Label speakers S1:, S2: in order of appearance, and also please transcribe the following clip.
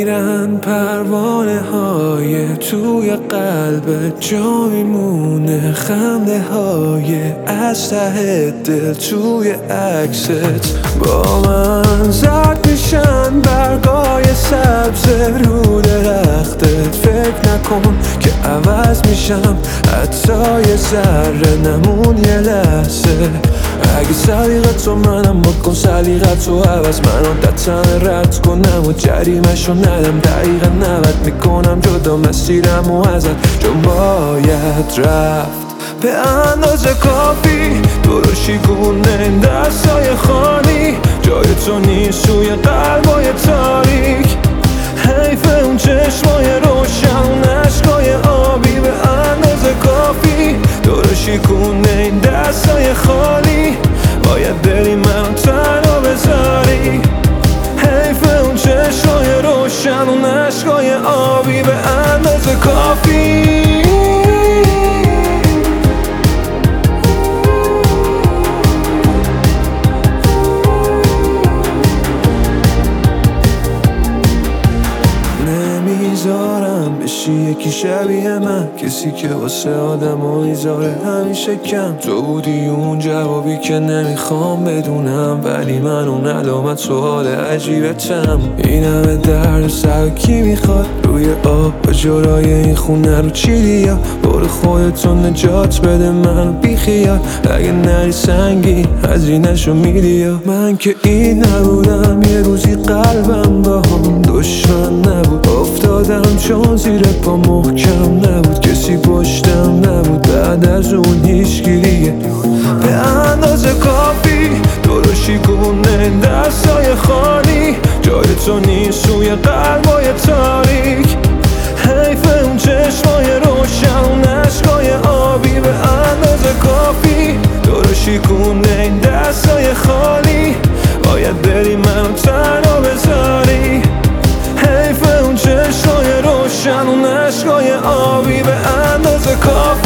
S1: میرن پروانه های توی قلب، جا میمونه خنده های از ته دل توی عکست. با من زرد میشن برگای سبز رو درختت، فکر نکن که عوض میشم حتی یه ذره، نمون یه لحظه. اگه سلیقت رو منم بکن، سلیقت رو عوض، من عادتن رد کنم و جریمش رو ندم. دقیقا 90 میکنم جدا مسیرم و ازت، چون باید رفت به اندازه کافی. درشی گونه این دستای خالی، جای تو نیست توی قلبای تاریک. حیف اون چشمای روشن، عشقای آبی به اندازه کافی. درشی گونه این دستای خالی، باید بری من تنها بذاری. حیف اون چشمای روشن، اون عشقای آبی به اندازه کافی. نمیذارم بشی یکی شبیه من، کسی که واسه آدم و میذاره همیشه کم. تو بودی اون جوابی که نمیخوام بدونم، ولی من اون علامت سوال عجیبتم. این همه درد سر کی میخواد روی آب و جلوی این خونه رو چیدی؟ یا برو خودتو نجات بده منو بیخیال. اگه نری سنگین هزینه‌شو میدی، یا من که این نبودم یه روزی قلبم با هم دشمن نبود. افتادم چون زیر پا محکم نبود، کسی پشتم نبود بعد از اون هیچکی دیگه. به اندازه کافی درشی گونه دستای خالی، جای تو نیست توی قلبای تاریک. حیف اون چشمای روشن، عشقای آبی به اندازه کافی. درشی گونه این دستای خالی، باید بری منو تنها بذاری. حیف اون چشمای روشن، اون عشقای آبی به اندازه کافی.